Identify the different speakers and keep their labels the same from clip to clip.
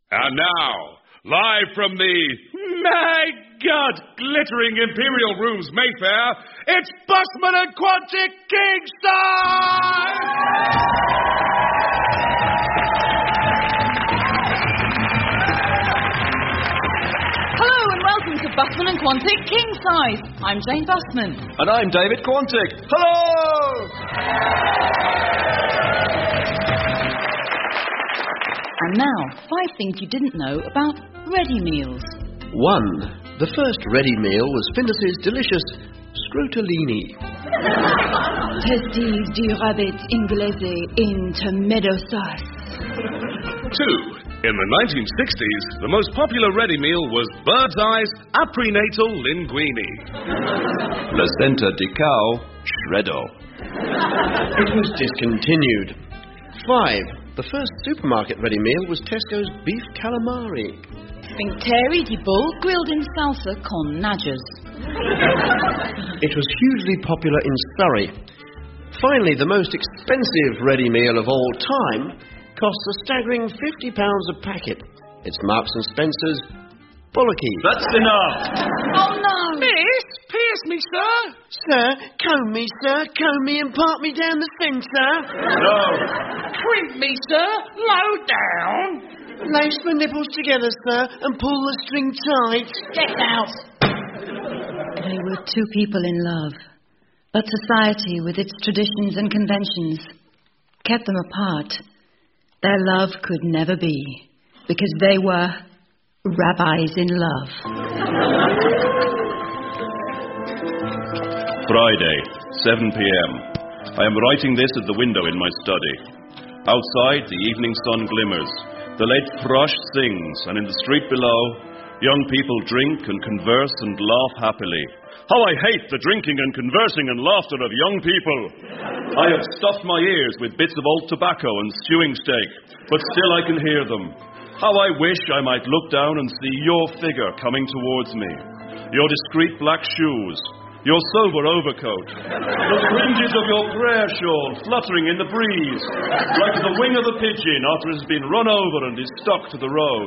Speaker 1: And now, live from the, my God, glittering Imperial Rooms, Mayfair, it's Busman and Quantic Kingside!
Speaker 2: Hello and welcome to Busman and Quantic King Size. I'm Jane Busman.
Speaker 3: And I'm David Quantic. Hello!
Speaker 2: And now, 5 things you didn't know about ready meals.
Speaker 3: 1. The first ready meal was Findus's delicious scrotolini.
Speaker 2: Testes du rabbit inglese in tomato sauce.
Speaker 1: 2. In the 1960s, the most popular ready meal was Bird's Eye's Aprenatal Linguine.
Speaker 3: Placenta di cow shreddo. It was discontinued. 5. The first supermarket ready meal was Tesco's beef calamari.
Speaker 2: Think terry di bull grilled in salsa con najas.
Speaker 3: It was hugely popular in Surrey. Finally, the most expensive ready meal of all time costs a staggering £50 a packet. It's Marks and Spencer's Bollocky.
Speaker 1: That's enough!
Speaker 2: Oh no!
Speaker 1: Miss, pierce me, sir!
Speaker 3: Sir, comb me, sir. Comb me and part me down the centre.
Speaker 1: No! Crimp me, sir! Low down!
Speaker 3: Lace my nipples together, sir, and pull the string tight.
Speaker 2: Get out! They were 2 people in love, but society, with its traditions and conventions, kept them apart. Their love could never be, because they were rabbis in love.
Speaker 4: Friday, 7 p.m. I am writing this at the window in my study. Outside, the evening sun glimmers. The late thrush sings, and in the street below, young people drink and converse and laugh happily. How I hate the drinking and conversing and laughter of young people. I have stuffed my ears with bits of old tobacco and stewing steak, but still I can hear them. How I wish I might look down and see your figure coming towards me. Your discreet black shoes. Your sober overcoat. The fringes of your prayer shawl fluttering in the breeze, like the wing of a pigeon after it has been run over and is stuck to the road.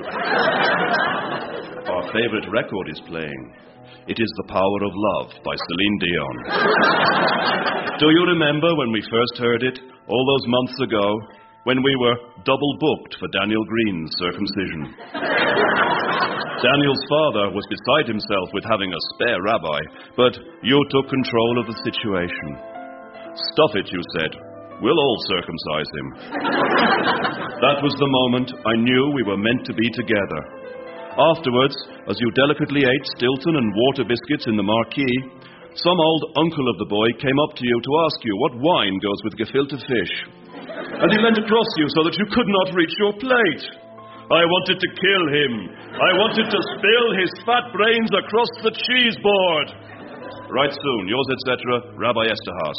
Speaker 4: Our favourite record is playing. It is The Power of Love by Celine Dion. Do you remember when we first heard it, all those months ago, when we were double booked for Daniel Green's circumcision? Daniel's father was beside himself with having a spare rabbi, but you took control of the situation. Stuff it, you said. We'll all circumcise him. That was the moment I knew we were meant to be together. Afterwards, as you delicately ate Stilton and water biscuits in the marquee, some old uncle of the boy came up to you to ask you what wine goes with gefilte fish. And he leant across you so that you could not reach your plate. I wanted to kill him. I wanted to spill his fat brains across the cheese board. Right soon, yours, etc., Rabbi Esterhaas.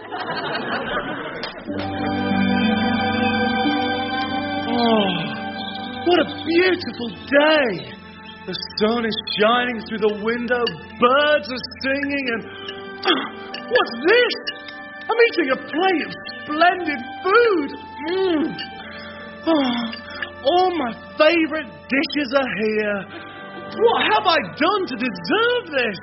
Speaker 1: Oh, what a beautiful day! The sun is shining through the window, birds are singing, and... what's this? I'm eating a plate of splendid food! All my favourite dishes are here. What have I done to deserve this?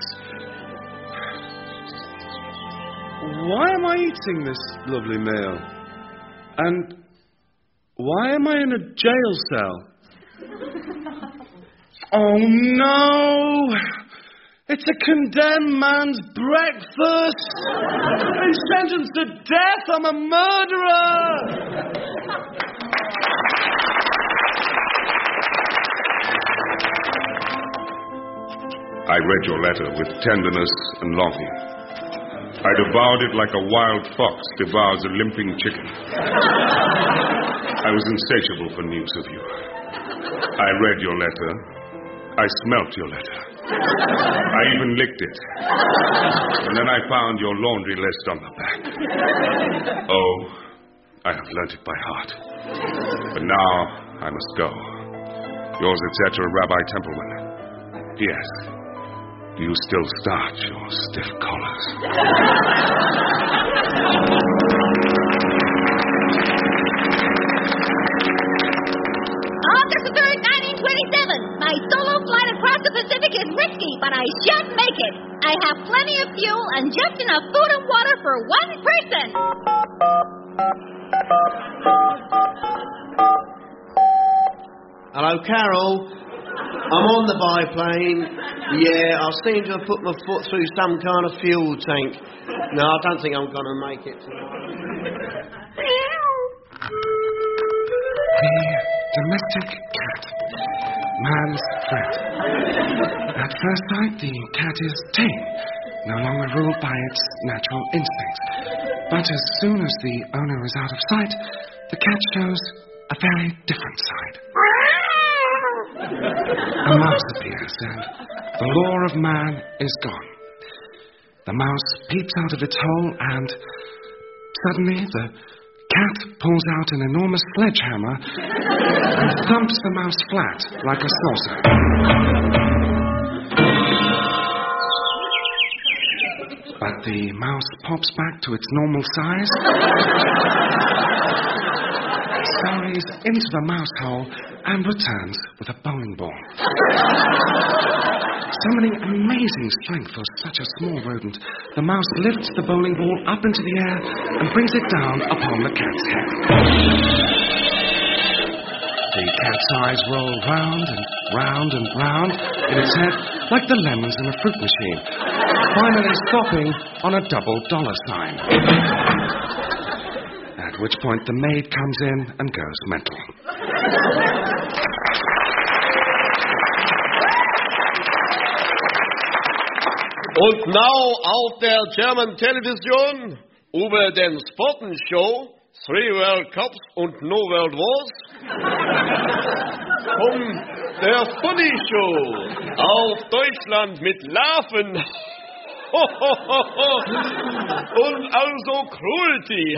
Speaker 1: Why am I eating this lovely meal? And why am I in a jail cell? Oh no! It's a condemned man's breakfast! I'm sentenced to death! I'm a murderer!
Speaker 5: I read your letter with tenderness and longing. I devoured it like a wild fox devours a limping chicken. I was insatiable for news of you. I read your letter. I smelt your letter. I even licked it. And then I found your laundry list on the back. Oh, I have learnt it by heart. But now I must go. Yours, etc., Rabbi Templeman. P.S. Do you still starch your stiff collars?
Speaker 2: This is the 9-inch
Speaker 6: 27. My solo flight across the Pacific is risky, but I shall make it. I have plenty of fuel and just enough food and water for one person.
Speaker 3: Hello, Carol. I'm on the biplane. Yeah, I seem to have put my foot through some kind of fuel tank. No, I don't think I'm going to make it tonight.
Speaker 7: The domestic cat. Man's friend. At first sight, the cat is tame, no longer ruled by its natural instincts. But as soon as the owner is out of sight, the cat shows a very different side. A mouse appears, and the law of man is gone. The mouse peeps out of its hole, and suddenly the cat pulls out an enormous sledgehammer and thumps the mouse flat like a saucer. But the mouse pops back to its normal size, scurries into the mouse hole, and returns with a bowling ball. Summoning amazing strength for such a small rodent, the mouse lifts the bowling ball up into the air and brings it down upon the cat's head. The cat's eyes roll round and round and round in its head like the lemons in a fruit machine, finally stopping on a double dollar sign. At which point the maid comes in and goes mental.
Speaker 3: Und now auf der German Television über den Spotten-Show 3 World Cups und no World Wars kommt der Funny Show auf Deutschland mit Larven und also Cruelty.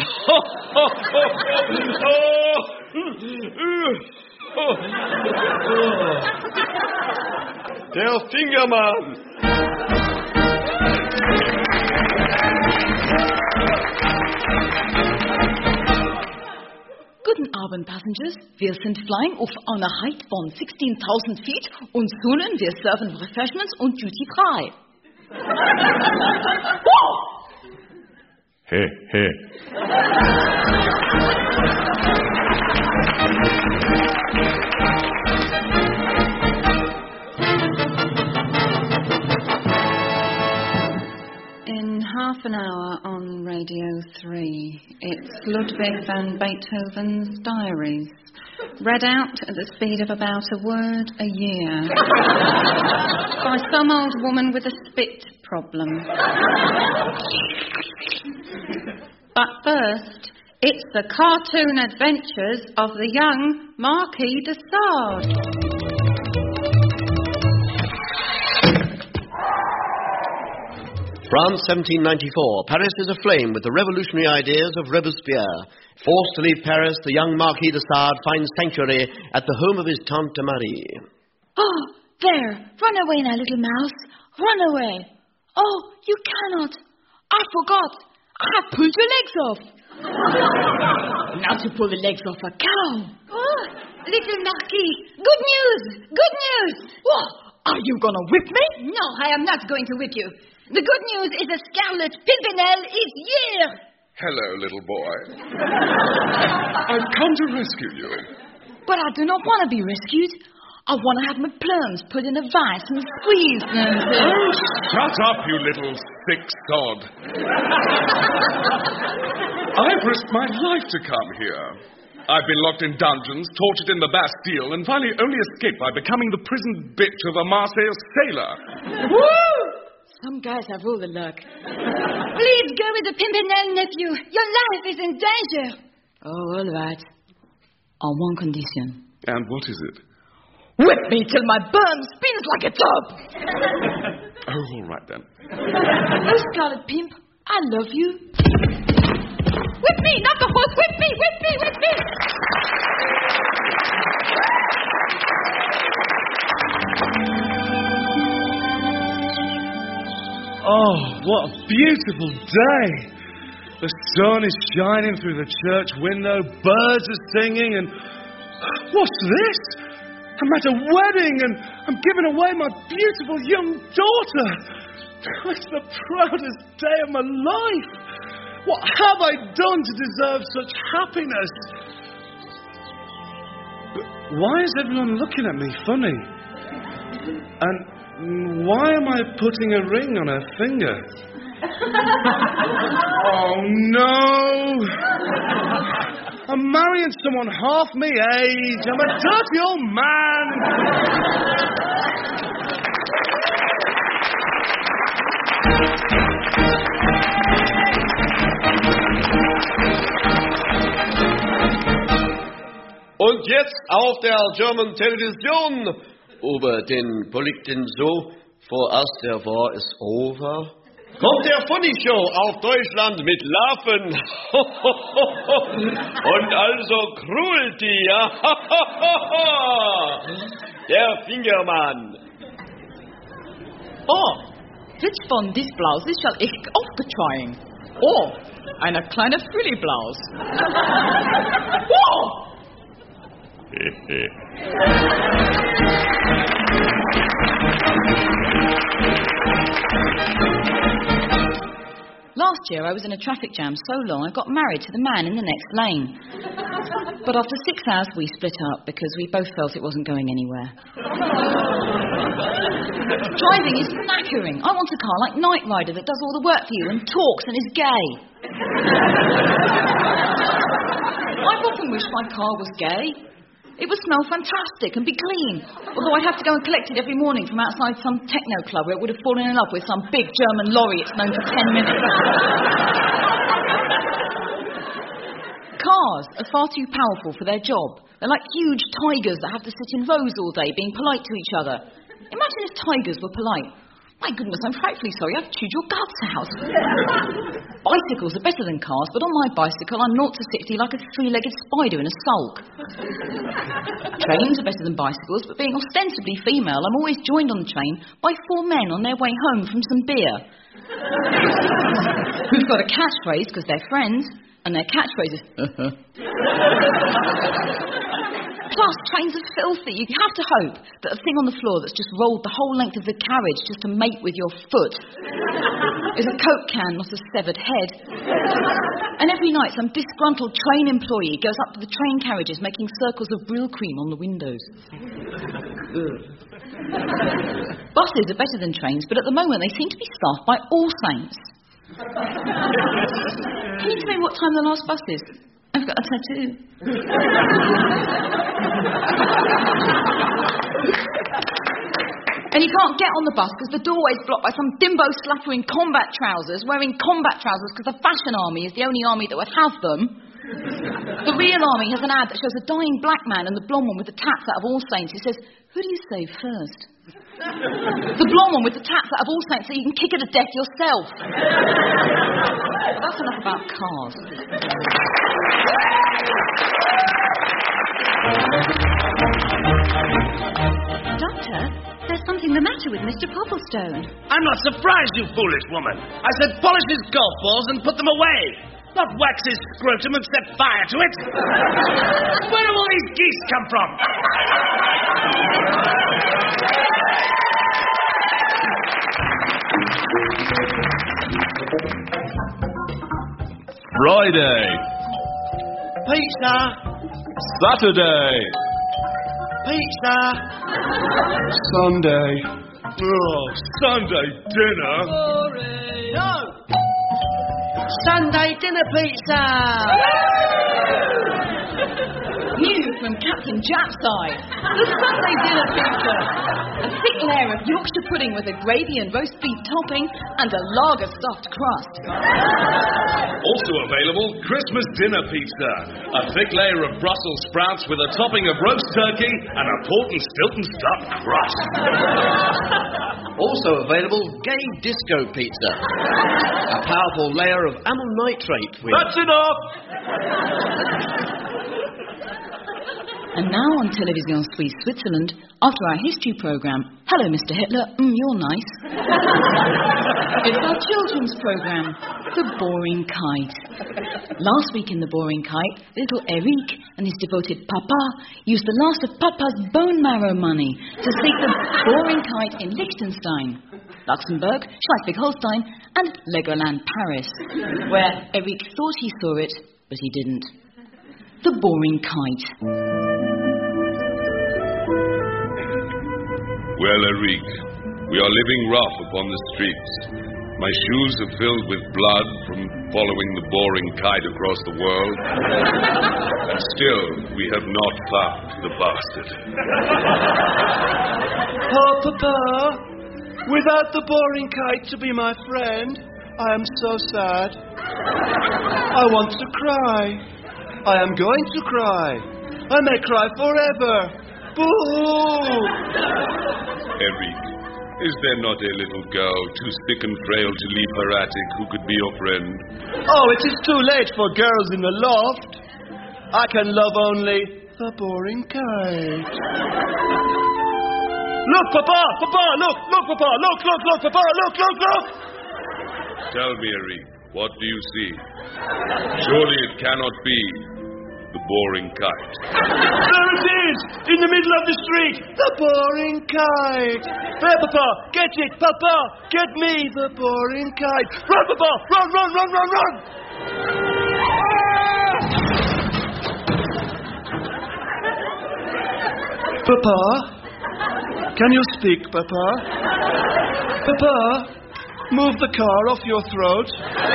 Speaker 3: Der Fingermann.
Speaker 2: Guten Abend, passengers. Wir sind flying auf einer height von 16,000 feet und soon wir serven refreshments und duty frei.
Speaker 4: He, he.
Speaker 2: In half an hour on Radio 3, it's Ludwig van Beethoven's Diaries, read out at the speed of about a word a year by some old woman with a spit problem. But first, it's the cartoon adventures of the young Marquis de Sade.
Speaker 3: France, 1794. Paris is aflame with the revolutionary ideas of Robespierre. Forced to leave Paris, the young Marquis de Sade finds sanctuary at the home of his Tante Marie.
Speaker 6: Oh, there. Run away now, little mouse. Run away. Oh, you cannot. I forgot. I have pulled your legs off. Now to pull the legs off a cow. Oh, little Marquis. Good news. Good news. What? Are you going to whip me? No, I am not going to whip you. The good news is the Scarlet Pimpernel is here.
Speaker 5: Hello, little boy. I've come to rescue you.
Speaker 2: But I do not want to be rescued. I want to have my plums put in a vice and squeezed and...
Speaker 5: Oh, shut up, you little sick sod. I've risked my life to come here. I've been locked in dungeons, tortured in the Bastille, and finally only escaped by becoming the prison bitch of a Marseille sailor.
Speaker 2: Woo! Some guys have all the luck.
Speaker 6: Please go with the Pimpernel, nephew. Your life is in danger.
Speaker 2: Oh, all right. On one condition.
Speaker 5: And what is it?
Speaker 2: Whip me till my bum spins like a top.
Speaker 5: Oh, all right then.
Speaker 2: Oh, Scarlet Pimp, I love you. Whip me, not the horse. Whip me, whip me, whip me.
Speaker 1: Oh, what a beautiful day! The sun is shining through the church window, birds are singing, and what's this? I'm at a wedding and I'm giving away my beautiful young daughter. It's the proudest day of my life. What have I done to deserve such happiness? But why is everyone looking at me funny? And why am I putting a ring on her finger? Oh no! I'm marrying someone half my age. I'm a dirty old man.
Speaker 3: Und jetzt auf der German Television über den Politikten so, for us der war is over, kommt der Funny Show auf Deutschland mit Larven und also Cruelty, ja. Der Fingermann.
Speaker 6: Oh, which von dies Blouses shall ich aufgetrying? Oh, eine kleine Fülli-Blouse. Oh! Last year I was in a traffic jam so long I got married to the man in the next lane. But after 6 hours we split up because we both felt it wasn't going anywhere. Driving is knackering. I want a car like Knight Rider that does all the work for you and talks and is gay. I've often wished my car was gay. It would smell fantastic and be clean, although I'd have to go and collect it every morning from outside some techno club where it would have fallen in love with some big German lorry it's known for 10 minutes. Cars are far too powerful for their job. They're like huge tigers that have to sit in rows all day being polite to each other. Imagine if tigers were polite. My goodness, I'm frightfully sorry, I've chewed your guts out. Bicycles are better than cars, but on my bicycle I'm 0 to 60 like a three-legged spider in a sulk. Trains are better than bicycles, but being ostensibly female, I'm always joined on the train by 4 men on their way home from some beer. Who've got a catchphrase because they're friends, and their catchphrase is, Plus, trains are filthy. You have to hope that a thing on the floor that's just rolled the whole length of the carriage just to mate with your foot is a Coke can, not a severed head. And every night some disgruntled train employee goes up to the train carriages making circles of Brill cream on the windows. Buses are better than trains, but at the moment they seem to be staffed by All Saints. Can you tell me what time the last bus is? I've got a tattoo. And you can't get on the bus because the doorway's blocked by some dimbo slapper in combat trousers, wearing combat trousers because the fashion army is the only army that would have them. The real army has an ad that shows a dying black man and the blonde one with the tats out of All Saints. It says, who do you save first? The blonde one with the tats out of All Saints so you can kick her to death yourself. That's enough about cars.
Speaker 2: Doctor, there's something the matter with Mr. Popplestone.
Speaker 1: I'm not surprised, you foolish woman. I said polish his golf balls and put them away. Not wax his scrotum and set fire to it. Where have all these geese come from?
Speaker 4: Friday.
Speaker 3: Pizza.
Speaker 4: Saturday.
Speaker 3: Pizza.
Speaker 4: Sunday.
Speaker 1: Oh, Sunday dinner.
Speaker 3: No. Sunday dinner pizza.
Speaker 6: New from Captain Japside. The Sunday dinner pizza. A thick layer of Yorkshire pudding with a gravy and roast beef topping and a lager stuffed crust.
Speaker 1: Also available, Christmas dinner pizza. A thick layer of Brussels sprouts with a topping of roast turkey and a port and Stilton stuffed crust.
Speaker 3: Also available, gay disco pizza. A powerful layer of amyl nitrate with...
Speaker 4: That's enough!
Speaker 6: And now on Television Suisse, Switzerland, after our history programme, hello, Mr. Hitler, you're nice. It's our children's programme, The Boring Kite. Last week in The Boring Kite, little Eric
Speaker 2: and his devoted papa used the last of papa's bone marrow money to seek the boring kite in Liechtenstein, Luxembourg, Schleswig-Holstein, and Legoland Paris, where Eric thought he saw it, but he didn't. The boring kite.
Speaker 5: Well, Eric, we are living rough upon the streets. My shoes are filled with blood from following the boring kite across the world. And still, we have not found the bastard.
Speaker 1: Oh, Papa, without the boring kite to be my friend, I am so sad. I want to cry. I am going to cry. I may cry forever. Boo!
Speaker 5: Eric, is there not a little girl too sick and frail to leave her attic who could be your friend?
Speaker 1: Oh, it is too late for girls in the loft. I can love only the boring kite. Look, Papa! Papa, look! Look, Papa! Look, Papa! Look!
Speaker 5: Tell me, Eric, what do you see? Surely it cannot be the boring kite.
Speaker 1: There it is! In the middle of the street! The boring kite! There, Papa! Get it, Papa! Get me the boring kite! Run, Papa! Run! Papa? Can you speak, Papa? Papa? Move the car off your throat.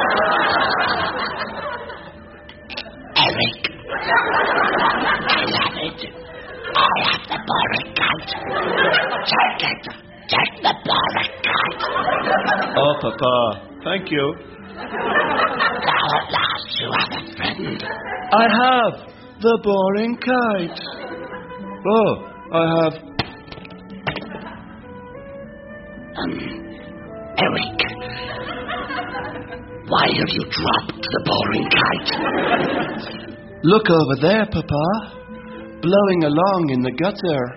Speaker 8: Eric. I love it. I have the boring kite. Take it. Take the boring kite.
Speaker 1: Oh, Papa. Thank you.
Speaker 8: Now at last you have a friend.
Speaker 1: I have the boring kite. Oh, I have...
Speaker 8: Eric. Why have you dropped the boring kite?
Speaker 1: Look over there, Papa. Blowing along in the gutter.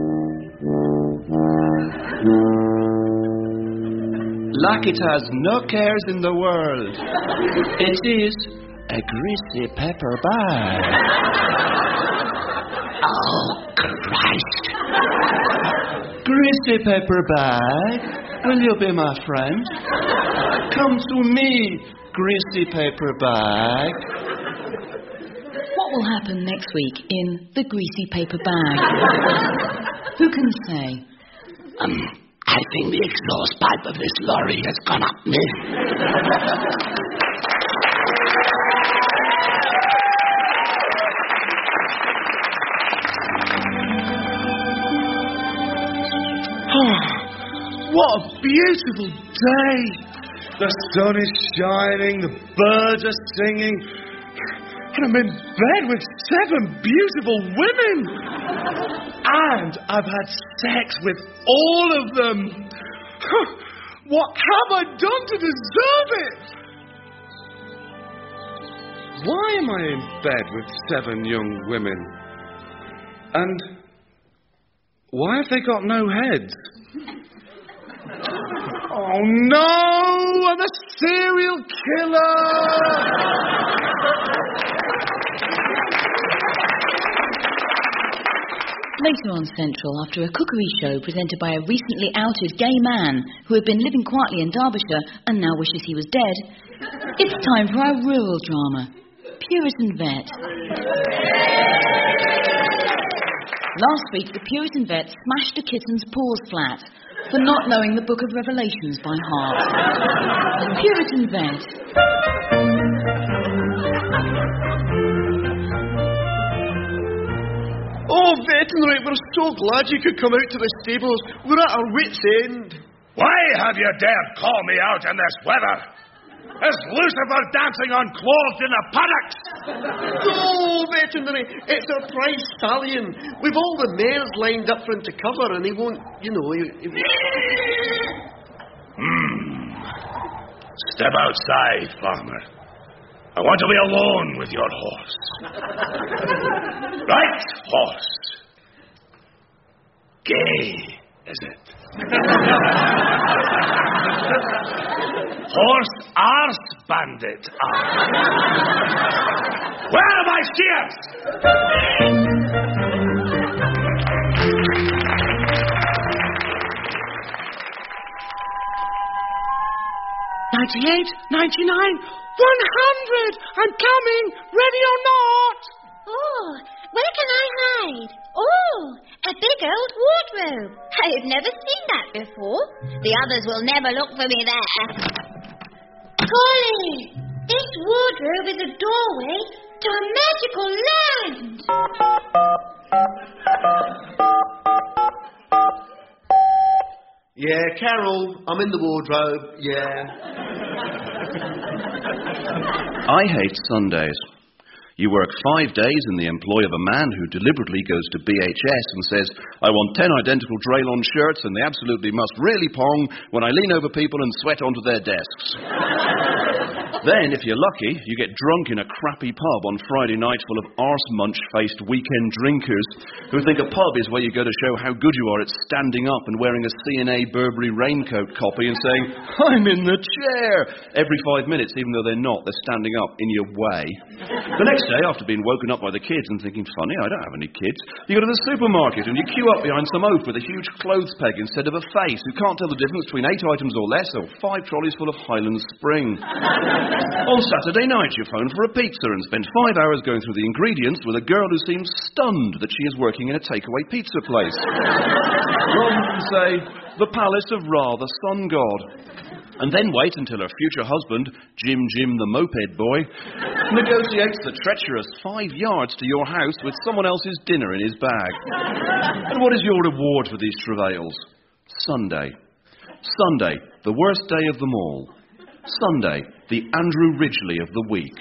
Speaker 1: Like it has no cares in the world. It is a greasy paper bag.
Speaker 8: Oh, Christ.
Speaker 1: Greasy paper bag, will you be my friend? Come to me, greasy paper bag.
Speaker 2: What will happen next week in The Greasy Paper Bag? Who can say?
Speaker 8: I think the exhaust pipe of this lorry has gone up me.
Speaker 1: What a beautiful day! The sun is shining, the birds are singing, and I'm in bed with 7 beautiful women! And I've had sex with all of them! What have I done to deserve it? Why am I in bed with 7 young women? And why have they got no heads? Oh no! I'm a serial killer!
Speaker 2: Later on Central, after a cookery show presented by a recently outed gay man who had been living quietly in Derbyshire and now wishes he was dead, it's time for our rural drama, Puritan Vet. Last week, the Puritan Vet smashed a kitten's paws flat for not knowing the Book of Revelations by heart. Puritan Vet.
Speaker 1: Oh, veterinary, we're so glad you could come out to the stables. We're at our wits' end.
Speaker 9: Why have you dared call me out in this weather? Is Lucifer dancing unclothed in the paddocks?
Speaker 1: No, veterinary, it's our prize stallion. We've all the mares lined up for him to cover, and he won't, he won't...
Speaker 9: Step outside, farmer. I want to be alone with your horse. Right, horse. Gay, is it? Horse arse bandit up. Where are my shears?
Speaker 1: 98, 99, 100! I'm coming! Ready or not?
Speaker 10: Oh, where can I hide? Oh, a big old wardrobe. I've never seen that before. The others will never look for me there. Polly, this wardrobe is a doorway to a magical land.
Speaker 3: Yeah, Carol, I'm in the wardrobe, yeah.
Speaker 4: I hate Sundays. You work 5 days in the employ of a man who deliberately goes to BHS and says, I want 10 identical Draylon shirts and they absolutely must really pong when I lean over people and sweat onto their desks. Then, if you're lucky, you get drunk in a crappy pub on Friday night full of arse-munch-faced weekend drinkers who think a pub is where you go to show how good you are at standing up and wearing a C&A Burberry raincoat copy and saying, I'm in the chair, every 5 minutes, even though they're not. They're standing up in your way. The next day, after being woken up by the kids and thinking, funny, I don't have any kids, you go to the supermarket and you queue up behind some oaf with a huge clothes peg instead of a face who can't tell the difference between 8 items or less or 5 trolleys full of Highland Spring. On Saturday night, you phone for a pizza and spend 5 hours going through the ingredients with a girl who seems stunned that she is working in a takeaway pizza place. Rather than say, the Palace of Ra, the sun god. And then wait until her future husband, Jim the moped boy, negotiates the treacherous 5 yards to your house with someone else's dinner in his bag. And what is your reward for these travails? Sunday. Sunday, the worst day of them all. Sunday, the Andrew Ridgeley of the week.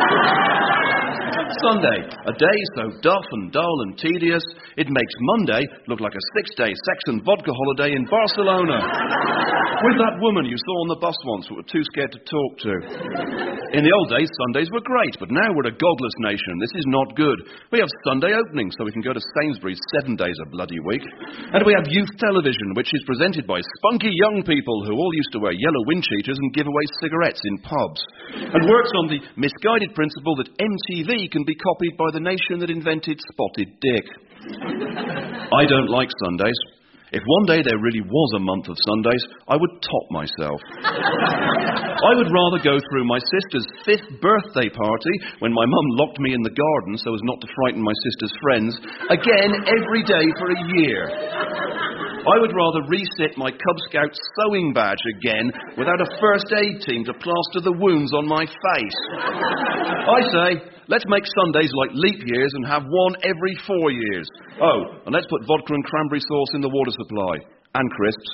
Speaker 4: Sunday, a day so duff and dull and tedious, it makes Monday look like a 6-day sex and vodka holiday in Barcelona. With that woman you saw on the bus once but were too scared to talk to. In the old days, Sundays were great, but now we're a godless nation. This is not good. We have Sunday openings, so we can go to Sainsbury's 7 days a bloody week. And we have youth television, which is presented by spunky young people who all used to wear yellow wind cheaters and give away cigarettes in pubs. And works on the misguided principle that MTV can be copied by the nation that invented spotted dick. I don't like Sundays. If one day there really was a month of Sundays, I would top myself. I would rather go through my sister's 5th birthday party, when my mum locked me in the garden so as not to frighten my sister's friends, again every day for a year. I would rather resit my Cub Scout sewing badge again without a first aid team to plaster the wounds on my face. I say, let's make Sundays like leap years and have one every 4 years. Oh, and let's put vodka and cranberry sauce in the water supply. And crisps.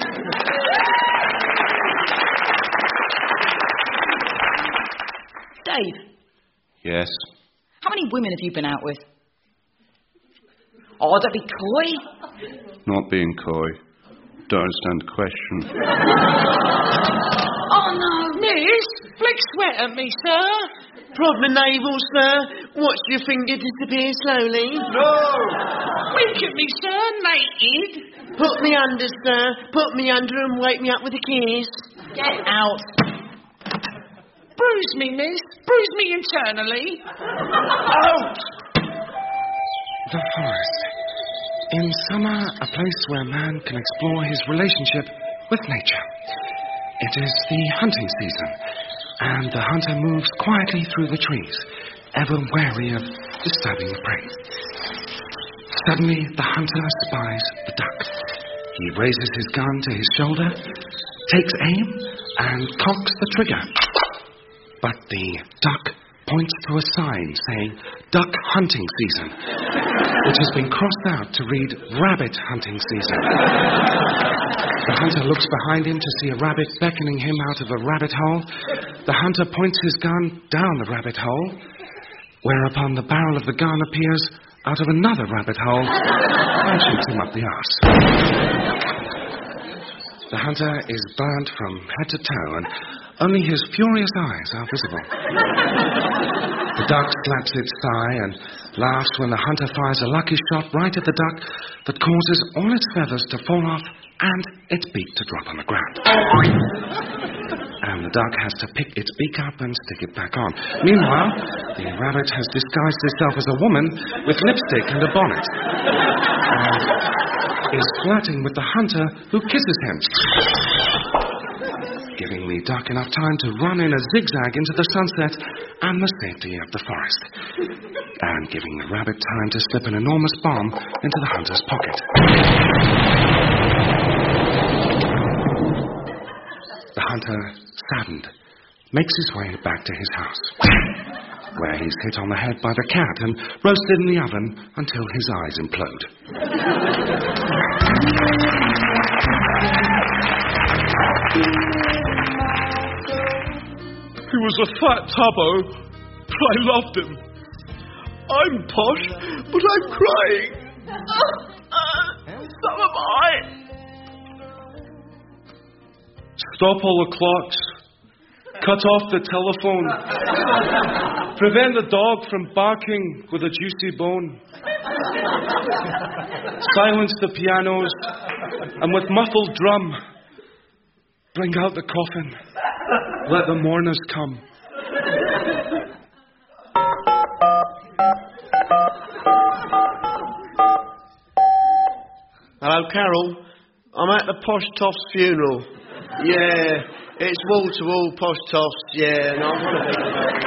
Speaker 6: Dave.
Speaker 3: Yes?
Speaker 6: How many women have you been out with? Oh, don't be coy.
Speaker 4: Not being coy. Don't understand the question.
Speaker 1: Oh, no, miss. Flick sweat at me, sir.
Speaker 11: Prod my navel, sir. Watch your finger disappear slowly.
Speaker 1: No! Wink at me, sir, naked.
Speaker 11: Put me under, sir. Put me under and wake me up with a kiss.
Speaker 6: Get out.
Speaker 1: Bruise me, miss. Bruise me internally. Out!
Speaker 7: The forest. In summer, a place where man can explore his relationship with nature. It is the hunting season, and the hunter moves quietly through the trees, ever wary of disturbing the prey. Suddenly, the hunter spies the duck. He raises his gun to his shoulder, takes aim, and cocks the trigger. But the duck points to a sign saying, Duck Hunting Season, which has been crossed out to read Rabbit Hunting Season. The hunter looks behind him to see a rabbit beckoning him out of a rabbit hole. The hunter points his gun down the rabbit hole, whereupon the barrel of the gun appears out of another rabbit hole and shoots him up the arse. The hunter is burnt from head to toe, and only his furious eyes are visible. The duck slaps its thigh and laughs when the hunter fires a lucky shot right at the duck that causes all its feathers to fall off and its beak to drop on the ground. And the duck has to pick its beak up and stick it back on. Meanwhile, the rabbit has disguised itself as a woman with lipstick and a bonnet. And is flirting with the hunter who kisses him, giving the duck enough time to run in a zigzag into the sunset and the safety of the forest, and giving the rabbit time to slip an enormous bomb into the hunter's pocket. The hunter, saddened, makes his way back to his house, where he's hit on the head by the cat and roasted in the oven until his eyes implode.
Speaker 1: He was a fat tubbo, but I loved him. I'm posh, but I'm crying. So am I. Stop all the clocks. Cut off the telephone. Prevent the dog from barking with a juicy bone. Silence the pianos, and with muffled drum, bring out the coffin. Let the mourners come.
Speaker 3: Hello, Carol. I'm at the Posh Toffs funeral. Yeah, it's wall-to-wall Posh Toffs, yeah, and I want to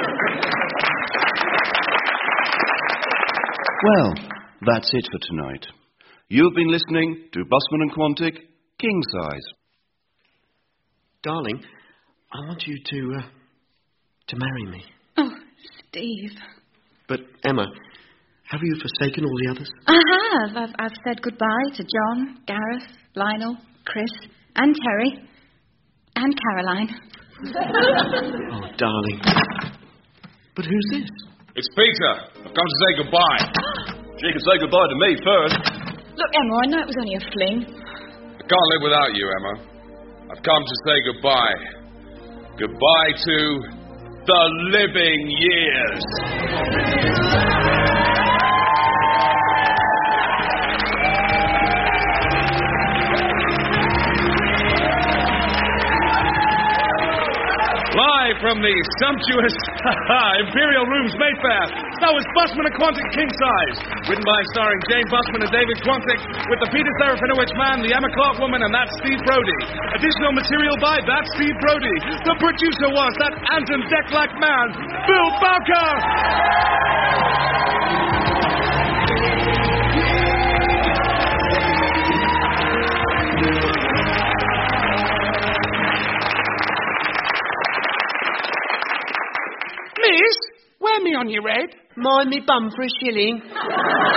Speaker 3: be...
Speaker 4: Well, that's it for tonight. You've been listening to Busman and Quantick, King Size.
Speaker 3: Darling, I want you to marry me.
Speaker 6: Oh, Steve.
Speaker 3: But, Emma, have you forsaken all the others?
Speaker 6: I have. I've said goodbye to John, Gareth, Lionel, Chris, and Terry, and Caroline.
Speaker 3: Oh, darling. But who's this?
Speaker 5: It's Peter. I've come to say goodbye.
Speaker 4: She can say goodbye to me first.
Speaker 6: Look, Emma, I know it was only a fling.
Speaker 5: I can't live without you, Emma. I've come to say goodbye. Goodbye to the living years.
Speaker 1: Live from the sumptuous Imperial Rooms, Mayfair, that was Busman and Quantick King Size, written by and starring Jane Busman and David Quantick, with the Peter Serafinowicz Man, the Emma Clark Woman, and that's Steve Brody. Additional material by that Steve Brody. The producer was that Anton Declack man, Bill Bowker!
Speaker 11: Miss, wear me on your head.
Speaker 3: Mind me bum for a shilling.